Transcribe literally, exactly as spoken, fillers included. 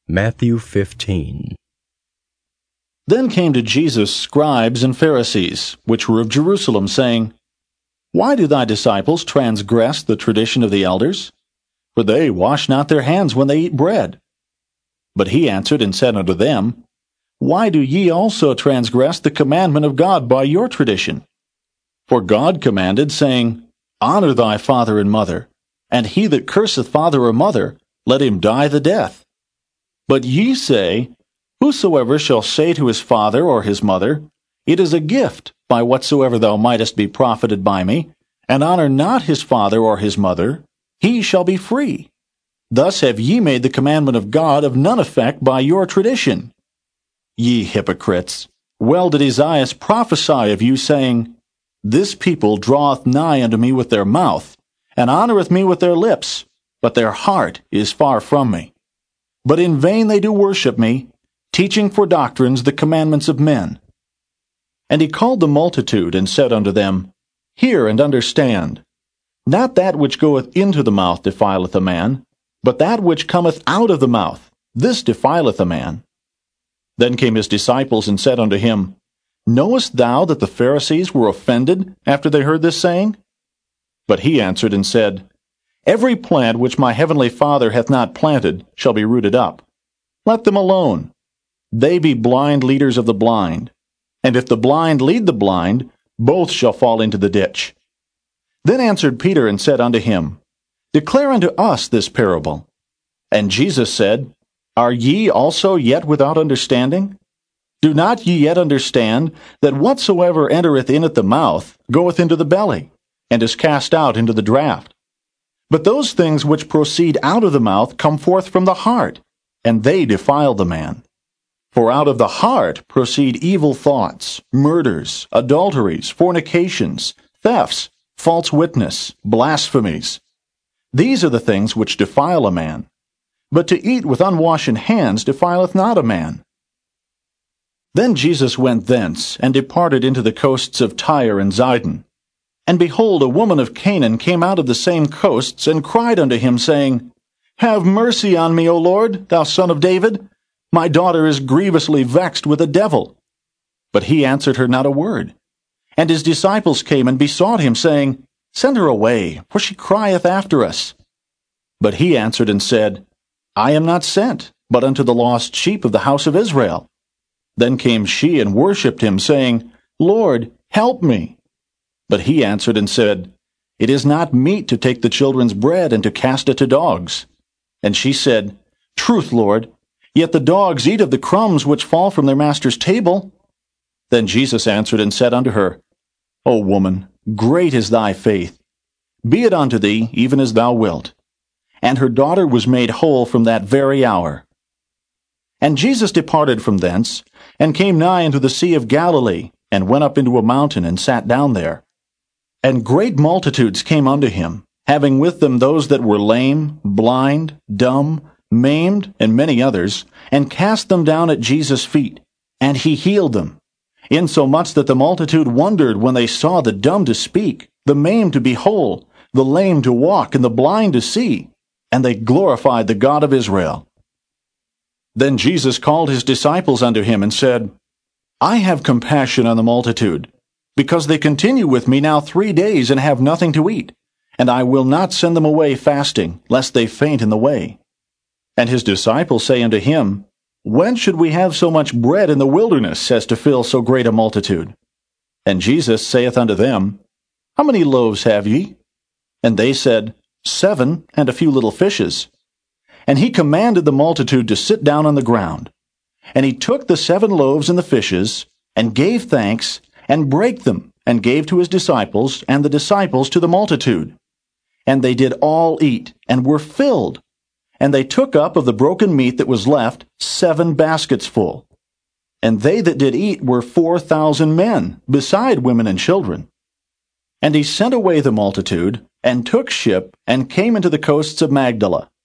Matthew fifteen. Then came to Jesus scribes and Pharisees, which were of Jerusalem, saying, Why do thy disciples transgress the tradition of the elders? For they wash not their hands when they eat bread. But he answered and said unto them, Why do ye also transgress the commandment of God by your tradition? For God commanded, saying, Honor thy father and mother, and he that curseth father or mother, let him die the death. But ye say, Whosoever shall say to his father or his mother, It is a gift, by whatsoever thou mightest be profited by me, and honor not his father or his mother, he shall be free. Thus have ye made the commandment of God of none effect by your tradition. Ye hypocrites, well did Esaias prophesy of you, saying, This people draweth nigh unto me with their mouth, and honoureth me with their lips, but their heart is far from me. But in vain they do worship me, teaching for doctrines the commandments of men. And he called the multitude, and said unto them, Hear and understand. Not that which goeth into the mouth defileth a man, but that which cometh out of the mouth, this defileth a man. Then came his disciples, and said unto him, Knowest thou that the Pharisees were offended after they heard this saying? But he answered and said, Every plant which my heavenly Father hath not planted shall be rooted up. Let them alone. They be blind leaders of the blind. And if the blind lead the blind, both shall fall into the ditch. Then answered Peter and said unto him, Declare unto us this parable. And Jesus said, Are ye also yet without understanding? Do not ye yet understand that whatsoever entereth in at the mouth goeth into the belly, and is cast out into the draught? But those things which proceed out of the mouth come forth from the heart, and they defile the man. For out of the heart proceed evil thoughts, murders, adulteries, fornications, thefts, false witness, blasphemies. These are the things which defile a man. But to eat with unwashen hands defileth not a man. Then Jesus went thence, and departed into the coasts of Tyre and Zidon. And behold, a woman of Canaan came out of the same coasts, and cried unto him, saying, Have mercy on me, O Lord, thou Son of David. My daughter is grievously vexed with a devil. But he answered her not a word. And his disciples came and besought him, saying, Send her away, for she crieth after us. But he answered and said, I am not sent, but unto the lost sheep of the house of Israel. Then came she and worshipped him, saying, Lord, help me. But he answered and said, It is not meet to take the children's bread and to cast it to dogs. And she said, Truth, Lord, yet the dogs eat of the crumbs which fall from their master's table. Then Jesus answered and said unto her, O woman, great is thy faith. Be it unto thee even as thou wilt. And her daughter was made whole from that very hour. And Jesus departed from thence, and came nigh unto the sea of Galilee, and went up into a mountain, and sat down there. And great multitudes came unto him, having with them those that were lame, blind, dumb, maimed, and many others, and cast them down at Jesus' feet. And he healed them, insomuch that the multitude wondered when they saw the dumb to speak, the maimed to be whole, the lame to walk, and the blind to see. And they glorified the God of Israel. Then Jesus called his disciples unto him, and said, I have compassion on the multitude, because they continue with me now three days, and have nothing to eat. And I will not send them away fasting, lest they faint in the way. And his disciples say unto him, When should we have so much bread in the wilderness, as to fill so great a multitude? And Jesus saith unto them, How many loaves have ye? And they said, Seven, and a few little fishes. And he commanded the multitude to sit down on the ground. And he took the seven loaves and the fishes, and gave thanks, and brake them, and gave to his disciples, and the disciples to the multitude. And they did all eat, and were filled. And they took up of the broken meat that was left seven baskets full. And they that did eat were four thousand men, beside women and children. And he sent away the multitude, and took ship, and came into the coasts of Magdala.